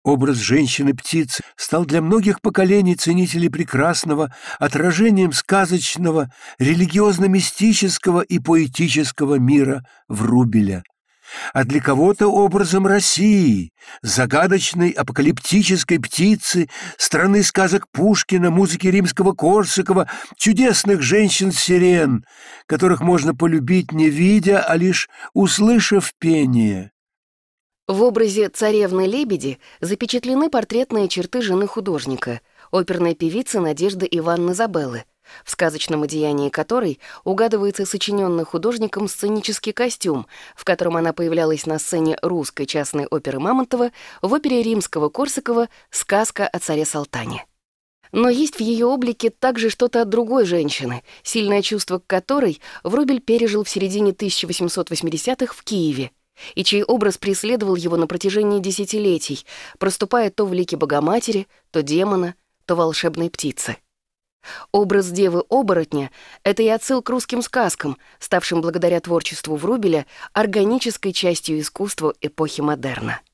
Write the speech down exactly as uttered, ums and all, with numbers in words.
Образ женщины-птицы стал для многих поколений ценителей прекрасного отражением сказочного, религиозно-мистического и поэтического мира Врубеля, а для кого-то образом России, загадочной апокалиптической птицы, страны сказок Пушкина, музыки Римского-Корсакова, чудесных женщин-сирен, которых можно полюбить не видя, а лишь услышав пение. В образе царевны-лебеди запечатлены портретные черты жены художника, оперной певицы Надежды Ивановны Забеллы, в сказочном одеянии которой угадывается сочиненный художником сценический костюм, в котором она появлялась на сцене русской частной оперы Мамонтова в опере Римского-Корсакова «Сказка о царе Салтане». Но есть в ее облике также что-то от другой женщины, сильное чувство к которой Врубель пережил в середине тысяча восемьсот восьмидесятых в Киеве, и чей образ преследовал его на протяжении десятилетий, проступая то в лике Богоматери, то демона, то волшебной птицы. Образ девы-оборотня — это и отсыл к русским сказкам, ставшим благодаря творчеству Врубеля органической частью искусства эпохи модерна.